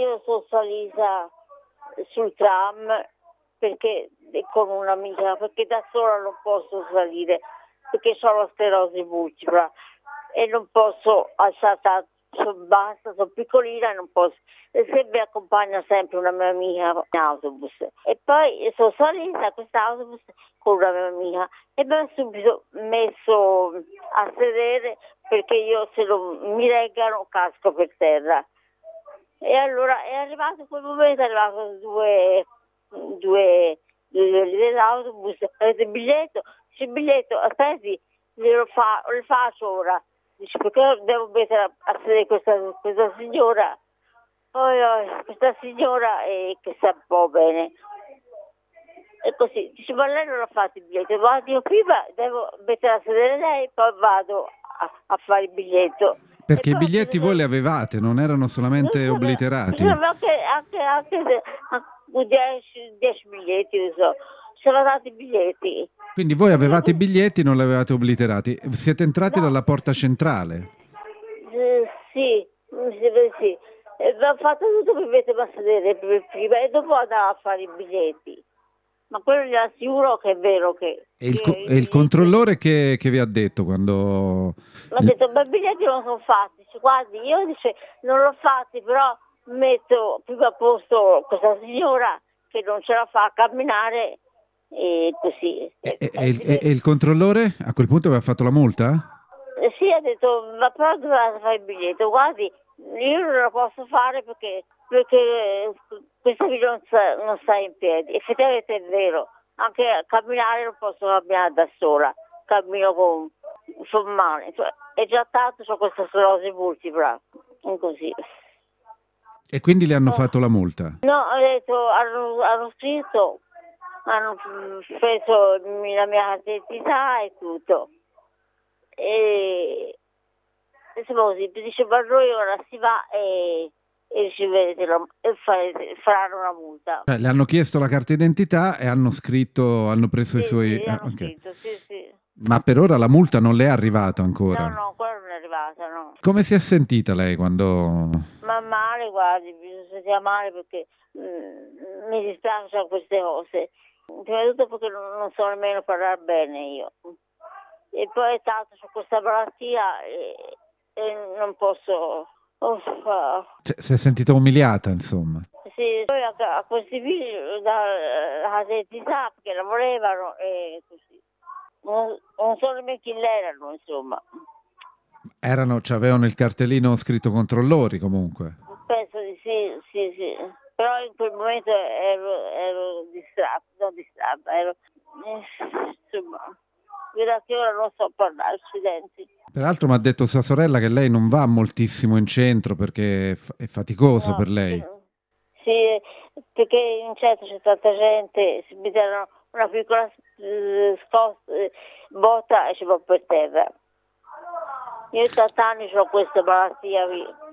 io sono salita sul tram perché con un'amica, perché da sola non posso salire, perché ho la sclerosi multipla e non posso alzare tanto, basta, sono piccolina e non posso. E se mi accompagna sempre una mia amica in autobus. E poi sono salita a quest'autobus con una mia amica e mi ha subito messo a sedere perché io se non mi reggano casco per terra. E allora è arrivato quel momento, è arrivato due dell'autobus, avete il biglietto? C'è il biglietto, aspetti, lo faccio ora. Dice, perché devo mettere a sedere questa signora? Questa signora che sta un po' bene. E così, dice, ma lei non ha fatto il biglietto. Vado io prima, devo mettere a sedere lei, poi vado a fare il biglietto. Perché i biglietti voi li avevate, non erano solamente obliterati. Anche 10 biglietti, non so. Sono dati i biglietti. Quindi voi avevate i biglietti e non li avevate obliterati. Siete entrati dalla porta centrale? Sì. Ho fatto tutto per mettermi a sedere prima e dopo andavo a fare i biglietti. Ma quello gli assicuro che è vero che... E il controllore che vi ha detto quando... Mi ha detto, ma i biglietti non sono fatti. Dice, guardi, io non l'ho fatti, però metto prima a posto questa signora che non ce la fa a camminare e così. E il controllore a quel punto aveva fatto la multa? Sì, ha detto, ma però dovete fare il biglietto. Guardi, io non lo posso fare perché questa qui non sta in piedi. Effettivamente è vero, anche a camminare non posso camminare da sola, cammino sono male. Cioè, è già tanto, ho questa sclerosi multipla, così. E quindi le hanno fatto la multa? No, ho detto, hanno scritto, hanno preso la mia identità e tutto. E insomma così, dice, ma noi ora si va e riceverete faranno una multa. Cioè, le hanno chiesto la carta d'identità e hanno preso i suoi... Sì, hanno okay. scritto, sì. Ma per ora la multa non le è arrivata ancora? No, quella non è arrivata, no. Come si è sentita lei quando... Ma male, guardi, mi sentiva male perché mi dispiacciono queste cose. Prima di tutto perché non so nemmeno parlare bene io. E poi tanto ho questa malattia e non posso... si è sentita umiliata, insomma. Sì, poi a questi figli la identità perché la volevano e così. Non so nemmeno chi erano, insomma. Avevano il cartellino scritto controllori comunque. Penso di sì. Però in quel momento ero distratta, insomma, fino a che ora non so parlare, accidenti. Peraltro mi ha detto sua sorella che lei non va moltissimo in centro perché è faticoso per lei. Sì, perché in centro c'è tanta gente, si mi danno una piccola botta e ci va per terra. Io da 80 anni ho questa malattia qui.